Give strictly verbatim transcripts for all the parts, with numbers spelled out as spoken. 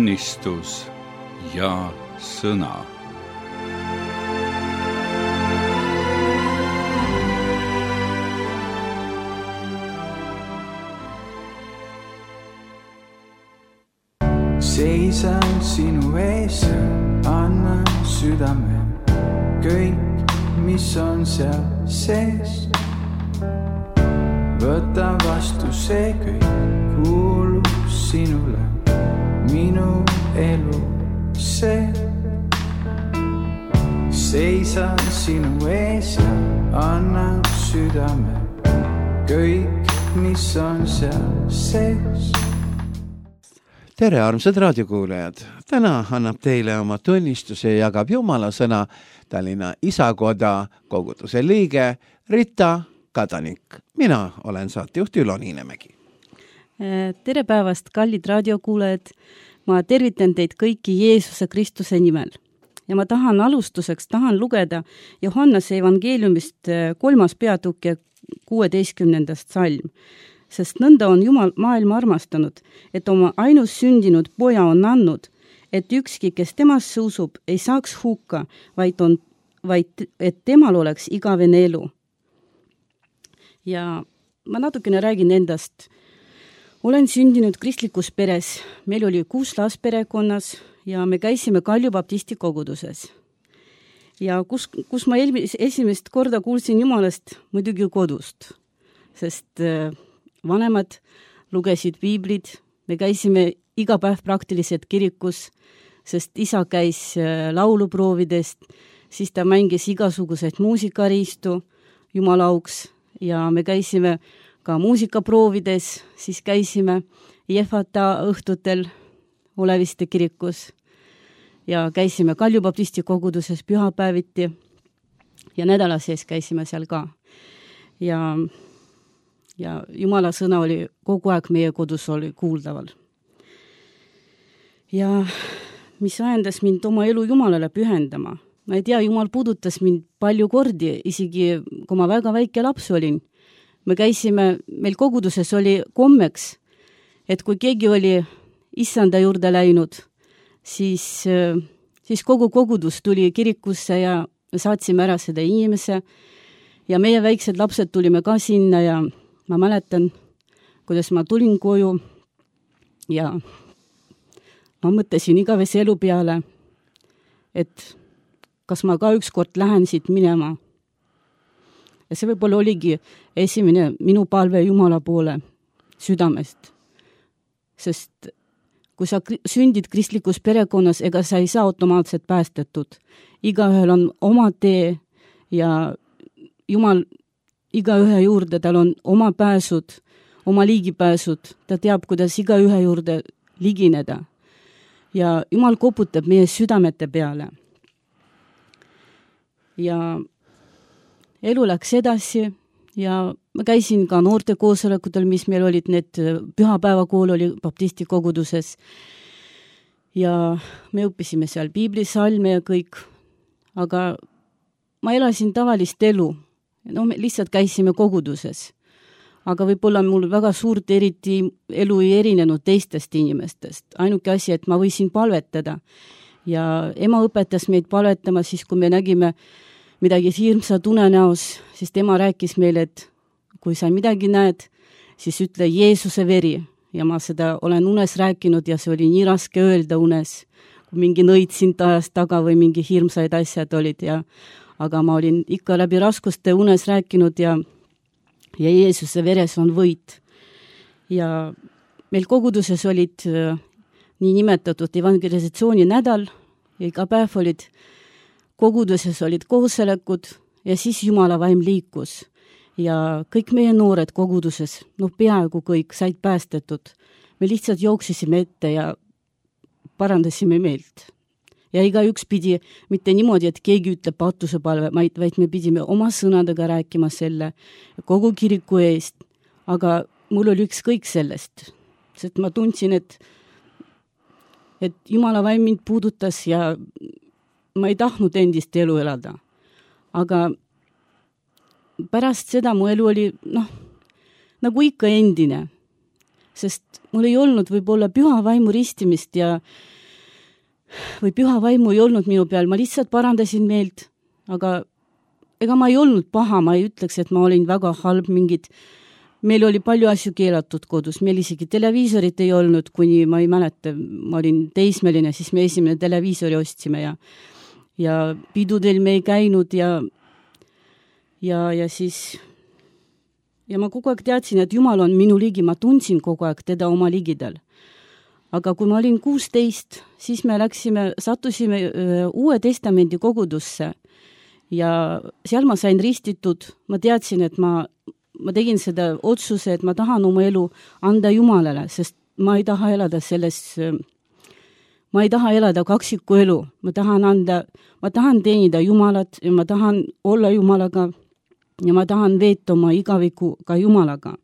tunnistus ja sõna. Seisan sinu ees, anna südame, kõik, mis on seal sees. Võta vastu see kõik, kuulub sinule, minu elu see. Seisan sinu ees ja anna südame, kõik, mis on seal sees. Tere, armsad raadiokuulajad! Täna annab teile oma tunnistuse ja jagab Jumala sõna Tallinna Isakoda koguduse liige Rita Kadanik. Mina olen saatejuht Ülo Niinemägi. Tere päevast, kallid raadiokuulajad! Ma tervitan teid kõiki Jeesuse Kristuse nimel. Ja ma tahan alustuseks tahan lugeda Johannese evangeeliumist kolmas peatükk ja kuueteistkümnendast salm. Sest nõnda on Jumal maailma armastanud, et oma ainus sündinud poja on andnud, et ükski, kes temasse usub, ei saaks hukka, vaid, on, vaid et temal oleks igavene elu. Ja ma natukene räägin endast. Olen sündinud kristlikus peres. Meil oli kuus last perekonnas ja me käisime Kalju Baptisti koguduses. Ja kus, kus ma esimest korda kuulsin Jumalast muidugi kodust, sest vanemad lugesid piiblid, me käisime iga päev praktiliselt kirikus, sest isa käis lauluproovidest, siis ta mängis igasuguseid muusikariistu Jumala auks ja me käisime ka muusikaproovides, siis käisime Jefata õhtutel Oleviste kirikus ja käisime Kalju Baptisti koguduses pühapäeviti ja nädala sees käisime seal ka. Ja Ja Jumala sõna oli kogu aeg meie kodus oli kuuldaval. Ja mis ajendas mind oma elu Jumalale pühendama. Ma ei tea, Jumal puudutas mind palju kordi, isegi kui ma väga väike laps olin. Me käisime, meil koguduses oli kommeks, et kui keegi oli issanda juurde läinud, siis, siis kogu kogudus tuli kirikusse ja saatsime ära seda inimese ja meie väiksed lapsed tulime ka sinna ja ma mäletan, kuidas ma tulin koju ja ma mõtlesin igavese elu peale, et kas ma ka ükskord lähen siit minema. Ja see võib-olla oligi esimene minu palve Jumala poole südamest. Sest kui sa sündid kristlikus perekonnas, ega sa ei saa automaatselt päästetud. Igaühel on oma tee ja Jumal iga ühe juurde, tal on oma pääsud, oma liigipääsud, ta teab, kuidas iga ühe juurde ligineda. Ja Jumal koputab meie südamete peale. Ja elu läks edasi ja ma käisin ka noorte koosolekutel, mis meil olid, need pühapäevakool oli Baptisti koguduses. Ja me õppisime seal piiblisalme ja kõik, aga ma elasin tavalist elu. No me lihtsalt käisime koguduses, aga võib-olla mul väga suurt eriti elu ei erinenud teistest inimestest. Ainuke asi, et ma võisin palvetada ja ema õpetas meid palvetama siis, kui me nägime midagi hirmsa tunenäos, siis tema rääkis meile, et kui sa midagi näed, siis ütle Jeesuse veri ja ma seda olen unes rääkinud ja see oli nii raske öelda unes, kui mingi nõid sind ajas taga või mingi hirmsaid asjad olid ja aga ma olin ikka läbi raskuste unes rääkinud ja, ja Jeesuse veres on võit. Ja meil koguduses olid nii nimetatud evangelisatsiooni nädal ja iga päev olid koguduses olid koosolekud ja siis Jumala vaim liikus. Ja kõik meie noored koguduses, no peaaegu kõik said päästetud. Me lihtsalt jooksisime ette ja parandasime meelt. Ja iga üks pidi mitte niimoodi, et keegi ütleb patusepalve, vaid me pidime oma sõnadega rääkima selle kogu kiriku eest. Aga mul oli üks kõik sellest, sest ma tundsin, et, et Jumala vaim mind puudutas ja ma ei tahtnud endist elu elada. Aga pärast seda mu elu oli, noh, nagu ikka endine, sest mul ei olnud võib-olla püha vaimu ristimist ja või püha vaimu ei olnud minu peal, ma lihtsalt parandasin meelt, aga ega ma ei olnud paha, ma ei ütleks, et ma olin väga halb, mingid, meil oli palju asju keelatud kodus, meil isegi televiisorit ei olnud, kuni ma ei mäleta, ma olin teismeline, siis me esimene televiisori ostsime ja, ja pidudel me ei käinud ja, ja, ja siis, ja ma kogu aeg teadsin, et Jumal on minu ligi, ma tundsin kogu aeg teda oma ligidal. Aga kui ma olin kuusteist, siis me läksime, sattusime öö, Uue Testamendi kogudusse ja seal ma sain ristitud, ma teadsin, et ma, ma tegin seda otsuse, et ma tahan oma elu anda Jumalale, sest ma ei taha elada selles, ma ei taha elada kaksiku elu, ma tahan anda, ma tahan teenida Jumalat ja ma tahan olla Jumalaga ja ma tahan veeta oma igaviku ka Jumalaga.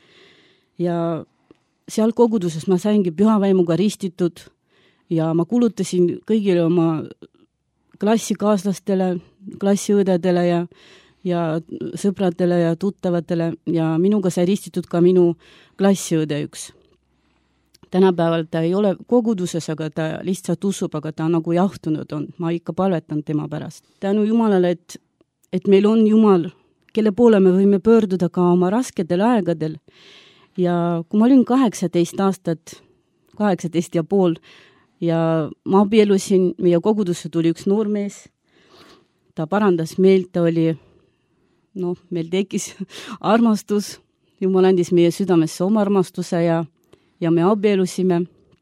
Ja seal koguduses ma saingi pühavaimuga ristitud ja ma kulutasin kõigile oma klassikaaslastele, klassiõdedele ja, ja sõpradele ja tuttavatele ja minuga sai ristitud ka minu klassiõde üks. Tänapäeval ta ei ole koguduses, aga ta lihtsalt usub, aga ta nagu jahtunud on. Ma ikka palvetan tema pärast. Tänu Jumalale, et, et meil on Jumal, kelle poole me võime pöörduda ka oma raskedel aegadel. Ja kui ma olin kaheksateist aastat, kaheksateist ja pool, ja ma abielusin, meie kogudusse tuli üks noormees, ta parandas meelt, ta oli, noh, meil tekkis armastus, Jumal andis meie südamesse oma armastuse ja, ja me abielusime.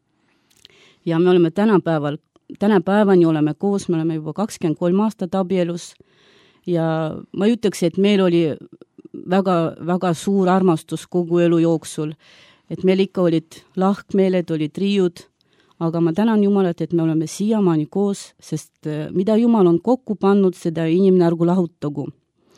Ja me oleme tänapäeval, tänapäevani oleme koos, me oleme juba kakskümmend kolm aastat abielus ja ma ütleks, et meil oli väga, väga suur armastus kogu elu jooksul, et meil ikka olid lahkmeeled, olid riiud, aga ma tänan Jumalat, et me oleme siiamaani koos, sest mida Jumal on kokku pannud, seda inimene ärgu lahutagu.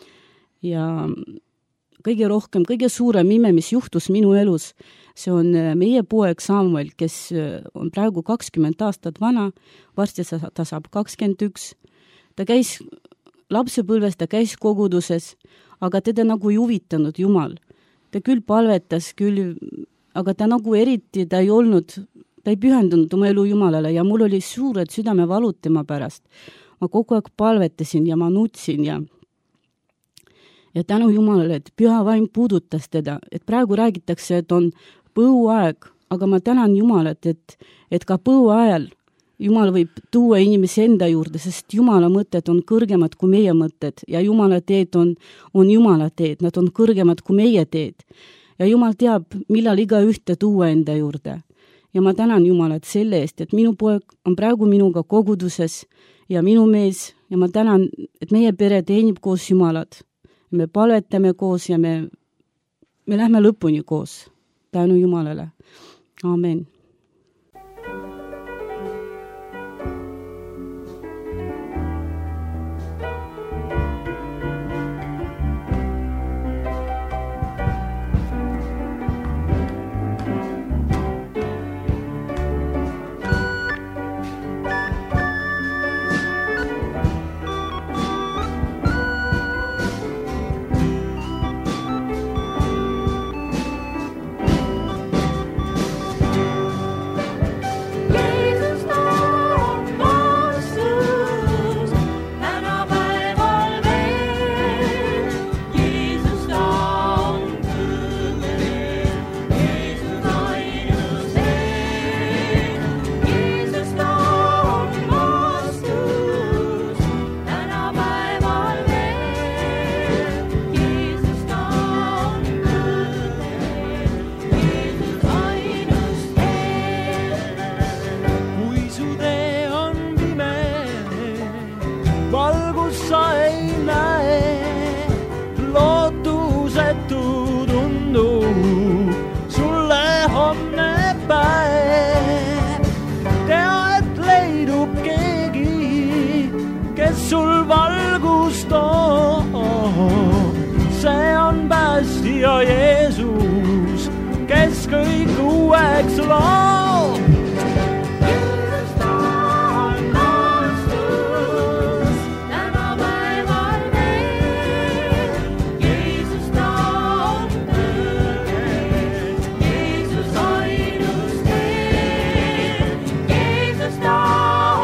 Ja kõige rohkem, kõige suurem ime, mis juhtus minu elus, see on meie poeg Samuel, kes on praegu kakskümmend aastat vana, varsti ta saab kakskümmend üks. Ta käis lapsepõlves, ta käis koguduses, aga teda nagu ei huvitanud Jumal. Ta küll palvetas, küll, aga ta nagu eriti, ta ei olnud, ta ei pühendunud oma elu Jumalale ja mul oli suured südamevalud tema pärast. Ma kogu aeg palvetasin ja ma nutsin ja, ja tänu Jumalale, et püha vaim puudutas teda, et praegu räägitakse, et on põuaeg, aga ma tänan Jumalat, et, et ka põuajal Jumal võib tuua inimesi enda juurde, sest Jumala mõtted on kõrgemad kui meie mõtted ja Jumala teed on, on Jumala teed, nad on kõrgemad kui meie teed. Ja Jumal teab, millal iga ühte tuua enda juurde. Ja ma tänan Jumalat selle eest, et minu poeg on praegu minuga koguduses ja minu mees ja ma tänan, et meie pere teenib koos Jumalat. Me palvetame koos ja me, me lähme lõpuni koos. Tänu Jumalale. Amen. ja Jeesus, kes kõik uueks loob. Jeesus ta on vastus, tänapäeval veel. Jeesus ta on tõde, Jeesus ainus tee. Jeesus ta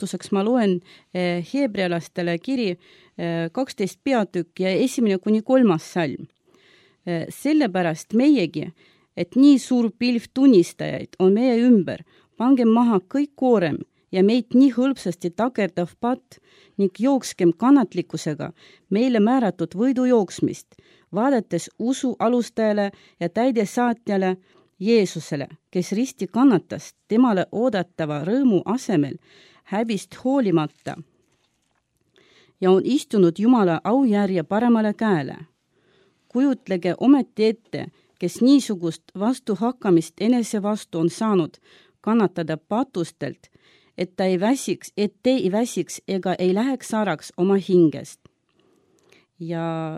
alustuseks ma loen heebrealastele kiri kaksteist peatükk ja esimene kuni kolmas salm. Sellepärast meiegi, et nii suur pilv tunnistajaid on meie ümber, pangem maha kõik koorem ja meid nii hõlpsasti takerdav patt ning jookskem kannatlikkusega meile määratud võidu jooksmist, vaadates usu alustajale ja täidesaatjale Jeesusele, kes risti kannatas temale oodatava rõõmu asemel häbist hoolimata ja on istunud Jumala aujärje paremale käele. Kujutlege ometi ette, kes niisugust vastuhakkamist enese vastu on saanud kannatada patustelt, et ta ei väsiks, et te ei väsiks ega ei läheks saraks oma hingest. Ja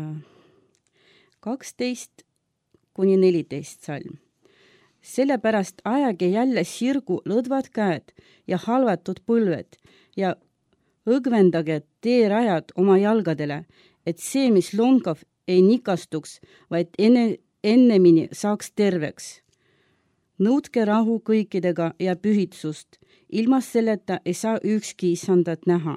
kaksteist kuni neliteist salm. Sellepärast ajage jälle sirgu lõdvad käed ja halvatud põlved ja õgvendage teerajad oma jalgadele, et see, mis longav, ei nikastuks, vaid enne, ennemini saaks terveks. Nõudke rahu kõikidega ja pühitsust, ilma selleta ei saa ükski isandat näha.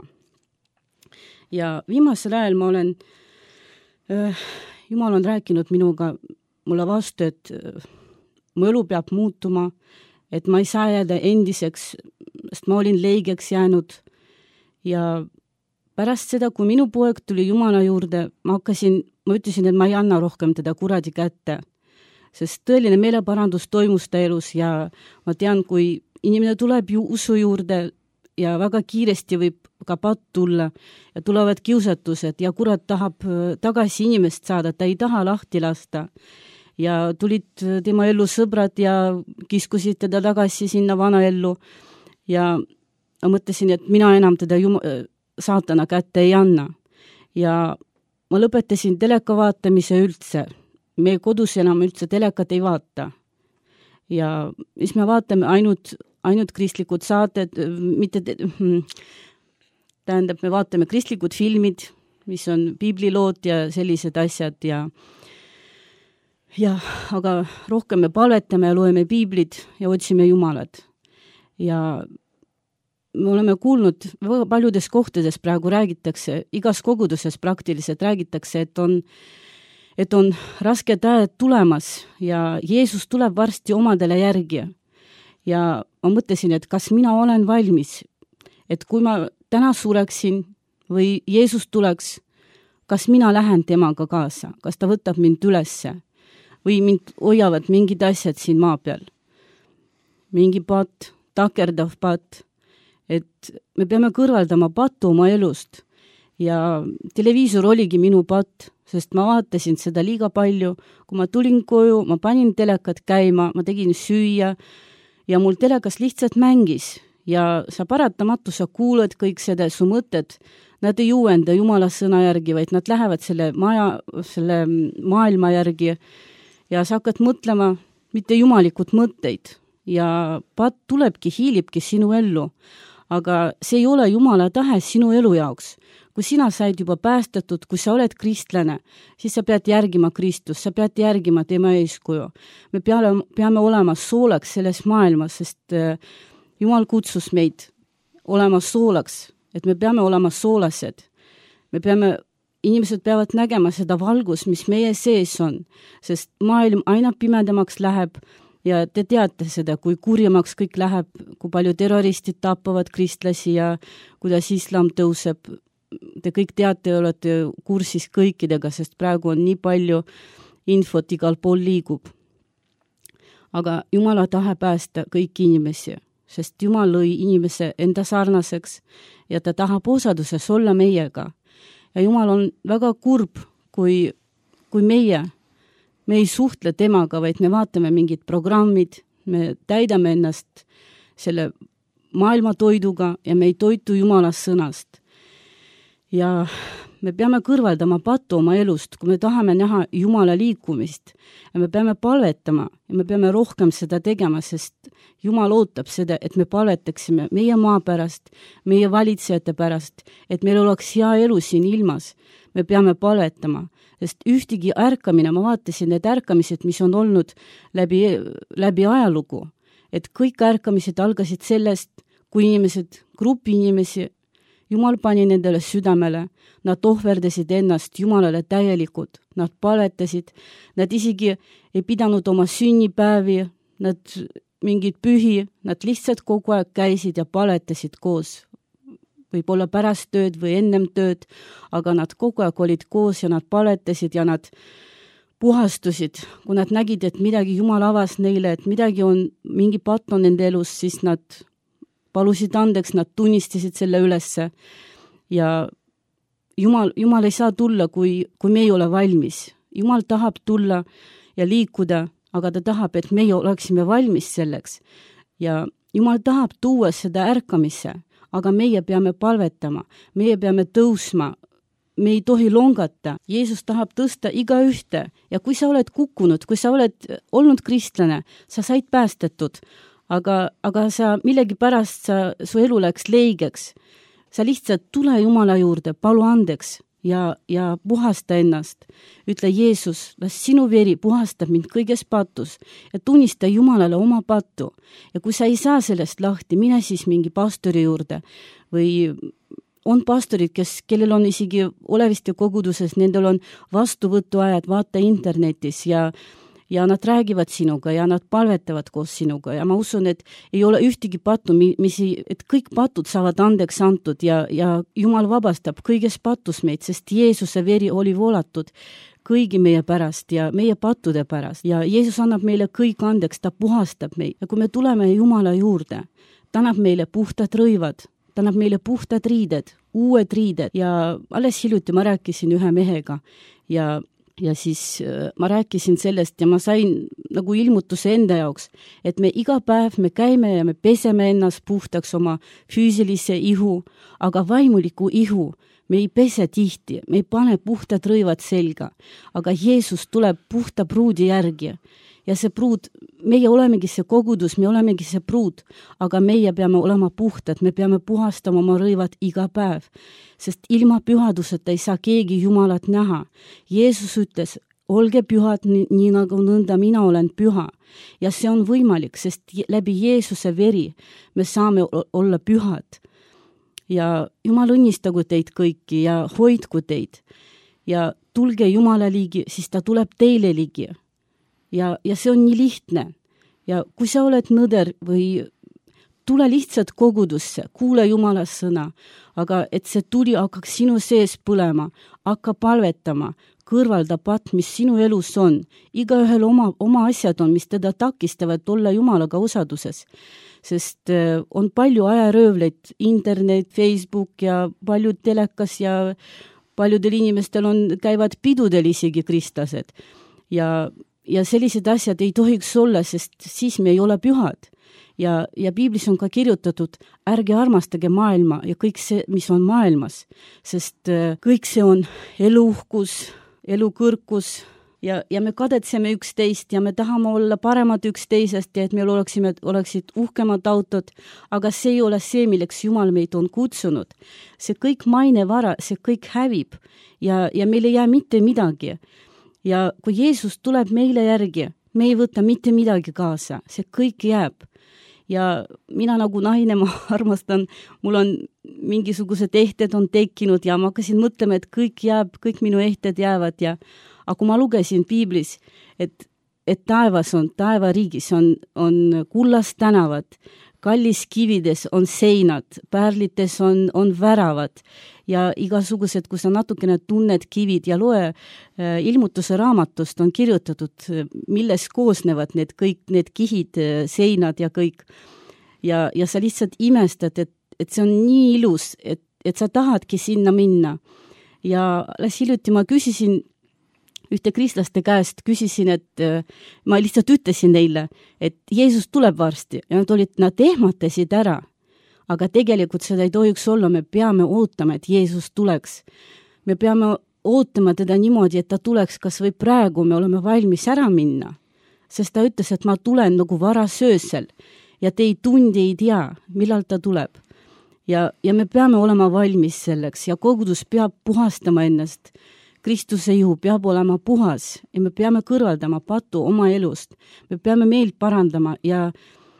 Ja viimasel ajal ma olen, äh, Jumal on rääkinud minuga, mulle vastu, et äh, mu elu peab muutuma, et ma ei saa jääda endiseks, sest ma olin leigeks jäänud ja pärast seda, kui minu poeg tuli Jumala juurde, ma hakkasin, ma ütlesin, et ma ei anna rohkem teda kuradi kätte, sest tõeline meeleparandus toimus ta elus ja ma tean, kui inimene tuleb ju usu juurde ja väga kiiresti võib ka patt tulla ja tulevad kiusatused ja kurat tahab tagasi inimest saada, ta ei taha lahti lasta. Ja tulid tema ellu sõbrad ja kiskusid teda tagasi sinna vana ellu ja ma mõtlesin, et mina enam teda jum- saatana kätte ei anna. Ja ma lõpetasin teleka vaatamise üldse. Me kodus enam üldse telekat ei vaata. Ja siis me vaatame ainult, ainult kristlikud saated, mitte tähendab, me vaatame kristlikud filmid, mis on piiblilood ja sellised asjad ja ja, aga rohkem me palvetame ja loeme piiblid ja otsime Jumalat. Ja me oleme kuulnud, väga paljudes kohtades praegu räägitakse, igas koguduses praktiliselt räägitakse, et on, et on rasked ajad tulemas ja Jeesus tuleb varsti omadele järgi. Ja ma mõtlesin, et kas mina olen valmis, et kui ma täna sureksin või Jeesus tuleks, kas mina lähen temaga kaasa, kas ta võtab mind ülesse või mind hoiavad mingid asjad siin maa peal. Mingi patt, takerdav patt, et me peame kõrvaldama pattu oma elust ja televiisor oligi minu patt, sest ma vaatasin seda liiga palju, kui ma tulin koju, ma panin telekat käima, ma tegin süüa ja mul telekas lihtsalt mängis ja sa paratamatu, sa kuuled kõik seda, su mõtted, nad ei uuenda Jumala sõna järgi, vaid nad lähevad selle, maja, selle maailma järgi ja sa hakkad mõtlema mitte jumalikud mõtteid ja patt tulebki, hiilibki sinu ellu, aga see ei ole Jumala tahe sinu elu jaoks. Kui sina said juba päästetud, kui sa oled kristlane, siis sa pead järgima Kristust, sa pead järgima tema eeskuju. Me peame, peame olema soolaks selles maailmas, sest Jumal kutsus meid olema soolaks, et me peame olema soolased. Me peame Inimesed peavad nägema seda valgus, mis meie sees on, sest maailm aina pimedamaks läheb ja te teate seda, kui kurjemaks kõik läheb, kui palju terroristid tapavad kristlasi ja kuidas islam tõuseb. Te kõik teate, olete kursis kõikidega, sest praegu on nii palju infot igal pool liigub. Aga Jumala tahe päästa kõiki inimesi, sest Jumal lõi inimese enda sarnaseks ja ta tahab osaduses olla meiega. Ja Jumal on väga kurb, kui, kui meie, me ei suhtle temaga, vaid me vaatame mingid programmid, me täidame ennast selle maailma toiduga ja me ei toitu Jumala sõnast. Ja me peame kõrvaldama pattu oma elust, kui me tahame näha Jumala liikumist ja me peame palvetama ja me peame rohkem seda tegema, sest Jumal ootab seda, et me palvetaksime meie maa pärast, meie valitsejate pärast, et meil oleks hea elu siin ilmas. Me peame palvetama, sest ühtegi ärkamine, ma vaatasin need ärkamised, mis on olnud läbi, läbi ajalugu, et kõik ärkamised algasid sellest, kui inimesed grupi inimesi, Jumal pani nendele südamele, nad ohverdasid ennast Jumalale täielikult, nad palvetasid, nad isegi ei pidanud oma sünnipäevi, nad mingid pühi, nad lihtsalt kogu aeg käisid ja palvetasid koos. Võib-olla pärast tööd või ennem tööd, aga nad kogu aeg olid koos ja nad palvetasid ja nad puhastusid. Kui nad nägid, et midagi Jumal avas neile, et midagi on, mingi patt on nende elus, siis nad palusid andeks, nad tunnistasid selle ülesse. Ja Jumal, Jumal ei saa tulla, kui, kui me ei ole valmis. Jumal tahab tulla ja liikuda, aga ta tahab, et meie oleksime valmis selleks. Ja Jumal tahab tuua seda ärkamisse, aga meie peame palvetama, meie peame tõusma, me ei tohi longata. Jeesus tahab tõsta iga ühte ja kui sa oled kukkunud, kui sa oled olnud kristlane, sa said päästetud, aga, aga sa millegi pärast sa, su elu läks leigeks. Sa lihtsalt tule Jumala juurde, palu andeks ja, ja puhasta ennast. Ütle Jeesus, las sinu veri puhastab mind kõiges patus ja tunnista Jumalale oma pattu. Ja kui sa ei saa sellest lahti, mine siis mingi pastori juurde või on pastorid, kes, kellel on isegi oleviste koguduses, nendel on vastuvõtuajad, vaata internetis ja, ja nad räägivad sinuga ja nad palvetavad koos sinuga ja ma usun, et ei ole ühtegi pattu, mis, et kõik patud saavad andeks antud ja, ja Jumal vabastab kõiges patus meid, sest Jeesuse veri oli voolatud kõigi meie pärast ja meie pattude pärast ja Jeesus annab meile kõik andeks, ta puhastab meid ja kui me tuleme Jumala juurde, ta annab meile puhtad rõivad, ta annab meile puhtad riided, uued riided ja alles hiljuti ma rääkisin ühe mehega ja, ja siis ma rääkisin sellest ja ma sain nagu ilmutuse enda jaoks, et me iga päev me käime ja me peseme ennast puhtaks oma füüsilise ihu, aga vaimuliku ihu me ei pese tihti, me ei pane puhtad rõivad selga, aga Jeesus tuleb puhta pruudi järgi. Ja see pruud, meie olemegi see kogudus, me olemegi see pruud, aga meie peame olema puhtad, me peame puhastama oma rõivad iga päev, sest ilma pühaduseta ei saa keegi Jumalat näha. Jeesus ütles, olge pühad nii, nii nagu nõnda mina olen püha ja see on võimalik, sest läbi Jeesuse veri me saame olla pühad ja Jumal õnnistagu teid kõiki ja hoidku teid ja tulge Jumala ligi, siis ta tuleb teile ligi. Ja, ja see on nii lihtne. Ja kui sa oled nõder või tule lihtsalt kogudusse, kuule Jumala sõna, aga et see tuli hakkaks sinu sees põlema, hakka palvetama, kõrvalda patt, mis sinu elus on. Igaühel oma, oma asjad on, mis teda takistavad olla Jumalaga osaduses. Sest on palju ajaröövleid, internet, Facebook ja paljud telekas ja paljudel inimestel on, käivad pidudel isegi kristlased. Ja Ja sellised asjad ei tohiks olla, sest siis me ei ole pühad. Ja, ja Piiblis on ka kirjutatud, ärge armastage maailma ja kõik see, mis on maailmas. Sest kõik see on eluuhkus, elukõrkus ja, ja me kadetseme üksteist ja me tahame olla paremad üksteisest ja et meil oleksime, oleksid uhkemad autod, aga see ei ole see, milleks Jumal meid on kutsunud. See kõik mainevara, see kõik hävib ja, ja meil ei jää mitte midagi. Ja kui Jeesus tuleb meile järgi, me ei võta mitte midagi kaasa, see kõik jääb. Ja mina nagu naine, ma armastan, mul on mingisugused ehted on tekkinud ja ma hakkasin mõtlema, et kõik jääb, kõik minu ehted jäävad ja aga kui ma lugesin Piiblis, et, et taevas on, taevariigis on, on kullast tänavad, kallis kivides on seinad, pärlites on, on väravad ja igasugused, kui sa natukene tunned kivid ja loe äh, ilmutuse raamatust on kirjutatud, milles koosnevad need kõik, need kihid, seinad ja kõik. Ja, ja sa lihtsalt imestad, et, et see on nii ilus, et, et sa tahadki sinna minna. Ja alles hiljuti ma küsisin ühte kristlaste käest, küsisin, et äh, ma lihtsalt ütlesin neile, et Jeesus tuleb varsti ja nad olid, nad ehmatasid ära. Aga tegelikult seda ei tohiks olla, me peame ootama, et Jeesus tuleks. Me peame ootama teda niimoodi, et ta tuleks, kas või praegu me oleme valmis ära minna. Sest ta ütles, et ma tulen nagu varasöösel ja te ei tundi ei tea, millal ta tuleb. Ja, ja me peame olema valmis selleks ja kogudus peab puhastama ennast. Kristuse ihu peab olema puhas ja me peame kõrvaldama patu oma elust. Me peame meelt parandama ja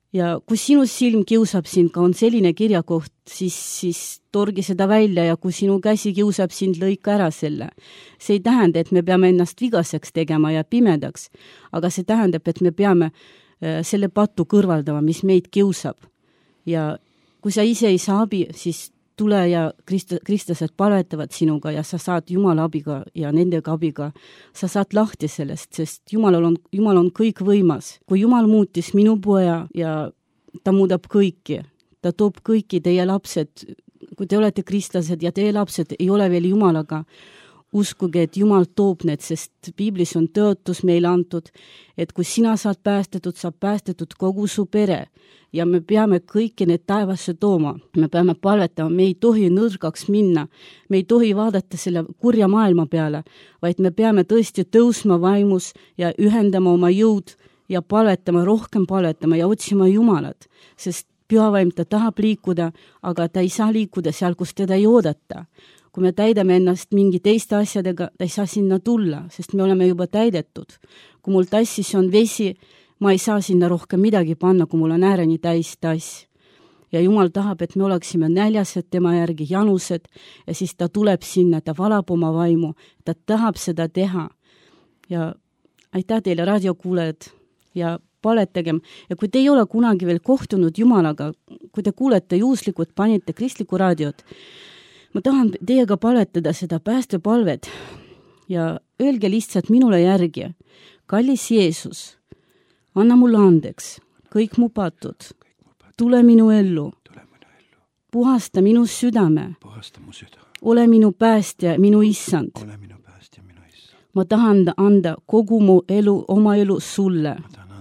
ja kui sinu silm kiusab sind, ka on selline kirjakoht, siis, siis torgi seda välja ja kui sinu käsi kiusab sind, lõika ära selle. See ei tähenda, et me peame ennast vigaseks tegema ja pimedaks, aga see tähendab, et me peame selle patu kõrvaldama, mis meid kiusab. Ja kui sa ise ei saa abi, siis tule ja Krist- kristlased palvetavad sinuga ja sa saad Jumala abiga ja nendega abiga, sa saad lahti sellest, sest Jumalal on, Jumal on kõik võimas. Kui Jumal muutis minu poja ja ta muudab kõiki, ta toob kõiki teie lapsed, kui te olete kristlased ja teie lapsed ei ole veel Jumalaga, uskuge, et Jumal toob need, sest Piiblis on tõotus meile antud, et kui sina saad päästetud, saab päästetud kogu su pere ja me peame kõiki need taevasse tooma. Me peame palvetama, me ei tohi nõrgaks minna, me ei tohi vaadata selle kurja maailma peale, vaid me peame tõesti tõusma vaimus ja ühendama oma jõud ja palvetama, rohkem palvetama ja otsima Jumalat, sest pühavaim ta tahab liikuda, aga ta ei saa liikuda seal, kus teda ei oodata. Kui me täidame ennast mingi teiste asjadega, ta ei saa sinna tulla, sest me oleme juba täidetud. Kui mul tassis on vesi, ma ei saa sinna rohkem midagi panna, kui mul on ääreni täis tass. Ja Jumal tahab, et me oleksime näljased tema järgi, janused, ja siis ta tuleb sinna, ta valab oma vaimu, ta tahab seda teha. Ja aitäh teile, raadiokuulajad, ja paletagem. Ja kui te ei ole kunagi veel kohtunud Jumalaga, kui te kuulete juhuslikult, panite kristlikku raadiot, ma tahan teiega paletada seda päästepalvet ja öelge lihtsalt minule järgi, kallis Jeesus, anna mulle andeks, kõik mu patud, tule minu ellu, puhasta minu südame, ole minu päästja, minu issand. Ma tahan anda kogu mu elu, oma elu sulle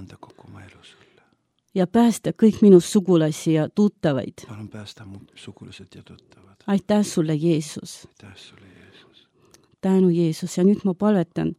ja päästa kõik minu sugulasi ja tuttavaid. Palun päästa mu sugulased ja tuttavad. Aitäh sulle, Jeesus. Aitäh sulle, Jeesus. Tänu, Jeesus. Ja nüüd ma palvetan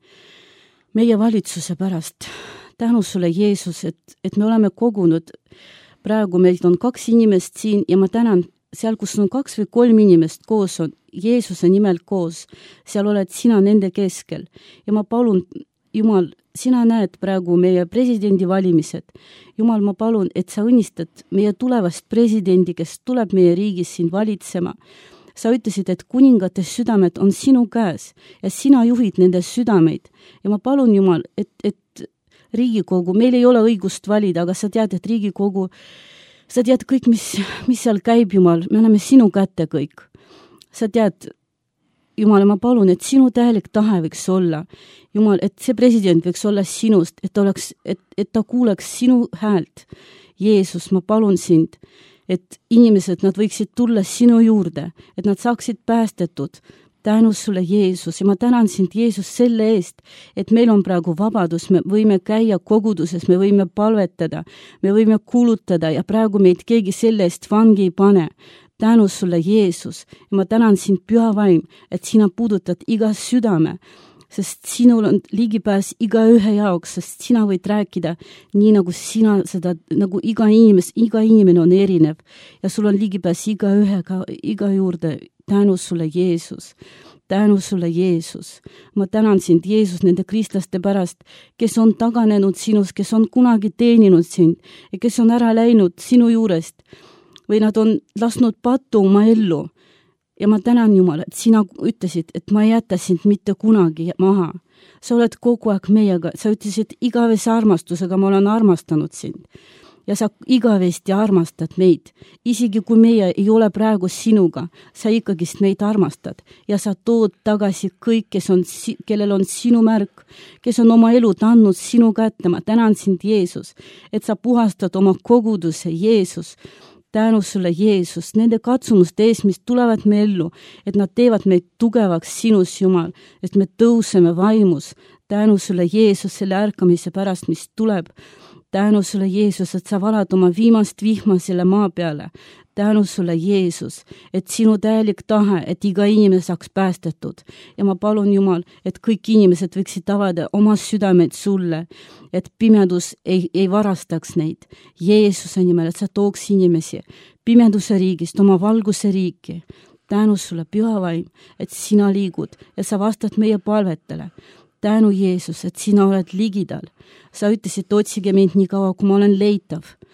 meie valitsuse pärast. Tänu sulle, Jeesus, et, et me oleme kogunud. Praegu meil on kaks inimest siin ja ma tänan seal, kus on kaks või kolm inimest koos, on Jeesuse nimel koos. Seal oled sina nende keskel. Ja ma palun, Jumal, sina näed praegu meie presidendi valimised. Jumal, ma palun, et sa õnnistad meie tulevast presidendi, kes tuleb meie riigis siin valitsema. Sa ütlesid, et kuningate südamed on sinu käes ja sina juhid nende südameid. Ja ma palun, Jumal, et, et Riigikogu, meil ei ole õigust valida, aga sa tead, et Riigikogu, sa tead kõik, mis, mis seal käib, Jumal, me oleme sinu kätte kõik. Sa tead, Jumal, ma palun, et sinu täielik tahe võiks olla. Jumal, et see president võiks olla sinust, et, oleks, et, et ta kuuleks sinu häält. Jeesus, ma palun sind, et inimesed, nad võiksid tulla sinu juurde, et nad saaksid päästetud. Tänu sulle, Jeesus, ja ma tänan sind, Jeesus, selle eest, et meil on praegu vabadus, me võime käia koguduses, me võime palvetada, me võime kuulutada ja praegu meid keegi selle eest vangi ei pane. Tänu sulle, Jeesus, ja ma tänan sind, püha vaim, et sina puudutad iga südame, sest sinul on ligipääs iga ühe jaoks, sest sina võid rääkida nii, nagu sina seda, nagu iga inimes, iga inimene on erinev ja sul on ligipääs iga ühega, iga juurde. Tänu sulle, Jeesus. Tänu sulle, Jeesus. Ma tänan sind, Jeesus, nende kristlaste pärast, kes on taganenud sinust, kes on kunagi teeninud sind ja kes on ära läinud sinu juurest või nad on lasknud pattu oma ellu. Ja ma tänan, Jumal, et sina ütlesid, et ma ei jäta sind mitte kunagi maha. Sa oled kogu aeg meiega, sa ütlesid igavese armastusega, ma olen armastanud sind. Ja sa igavesti armastad meid. Isegi kui meie ei ole praegu sinuga, sa ikkagist meid armastad. Ja sa tood tagasi kõik, kes on, kellel on sinu märk, kes on oma elud andnud sinu kätte. Ma tänan sind, Jeesus, et sa puhastad oma koguduse, Jeesus. Tänu sulle, Jeesus, nende katsumuste ees, mis tulevad me ellu, et nad teevad meid tugevaks sinus, Jumal, et me tõuseme vaimus. Tänu sulle, Jeesus, selle ärkamise pärast, mis tuleb. Tänu sulle, Jeesus, et sa valad oma viimast vihma selle maa peale. Tänu sulle, Jeesus, et sinu täielik tahe, et iga inimene saaks päästetud. Ja ma palun, Jumal, et kõik inimesed võiksid avada oma südameid sulle, et pimedus ei, ei varastaks neid. Jeesuse nimel, et sa tooks inimesi pimeduse riigist oma valguse riiki. Tänu sulle, püha vaim, et sina liigud ja sa vastad meie palvetele. Tänu, Jeesus, et sina oled ligidal. Sa ütlesid, otsige mind nii kaua, kui ma olen leitav.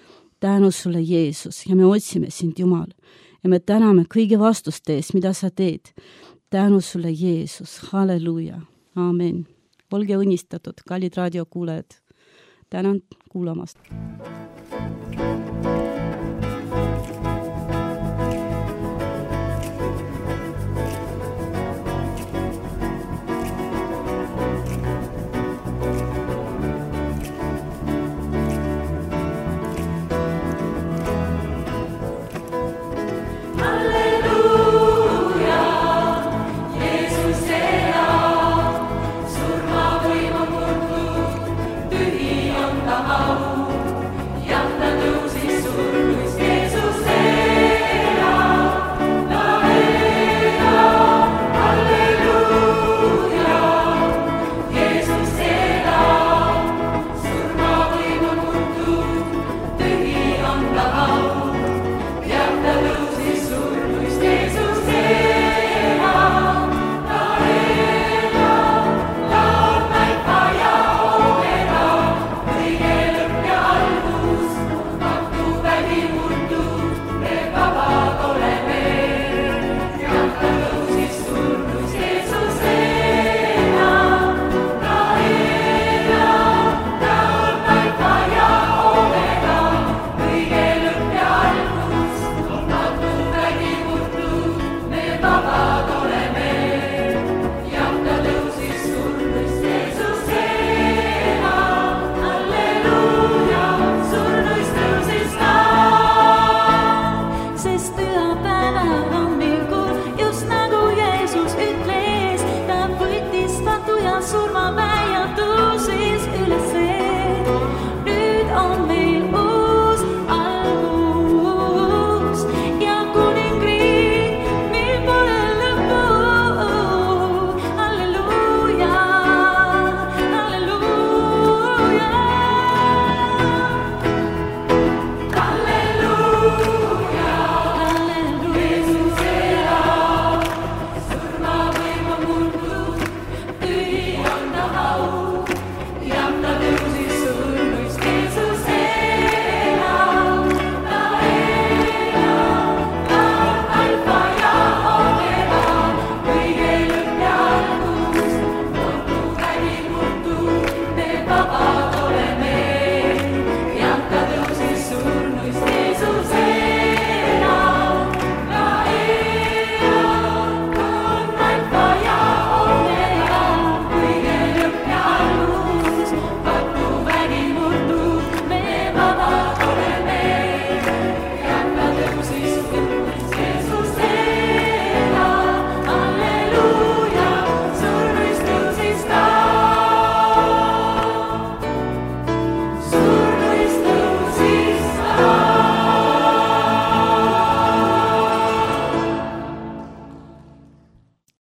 tänu sulle, Jeesus, ja me otsime sind, Jumal. Ja me täname kõigi vastuste eest, mida sa teed. Tänu sulle, Jeesus, halleluuja, aamen. Olge õnnistatud, kallid raadiokuulajad. Tänan kuulamast.